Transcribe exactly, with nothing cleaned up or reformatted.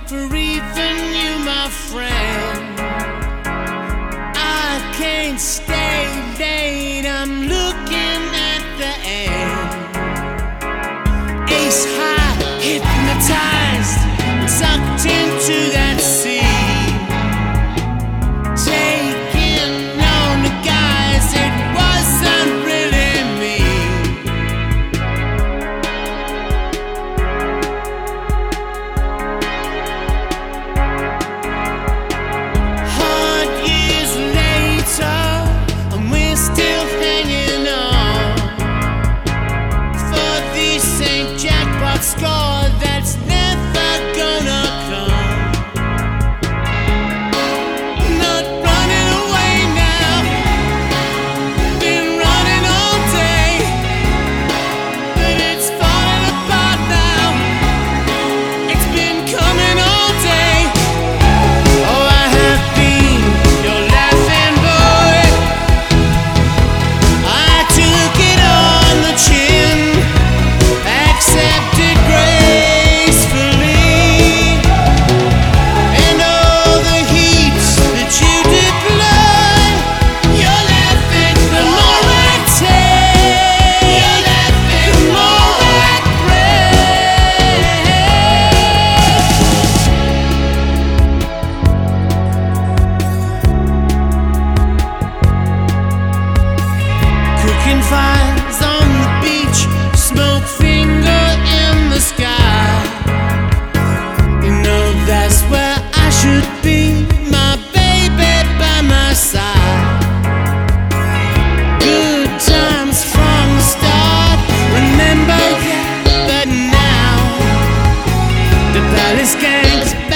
for even you, my friend. I can't stay late, I'm looking at the end. Ace high, hypnotized, sucked into that sea. Taking on the guise, it wasn't really me. Hard years later, and we're still hanging on for the Saint Jackpot score that's never gonna come. Not running away now, been running all day, but it's falling apart now. It's been coming all day. Oh, I have been your laughing boy. I took it on the chin, accepted gracefully, and all the heat that you deploy, you're laughing. The more I take, you're laughing. The more I cooking fires on the beach, smoke finger in the sky. You know that's where I should be, my baby by my side. Good times from the start, remember that now. The palace gangs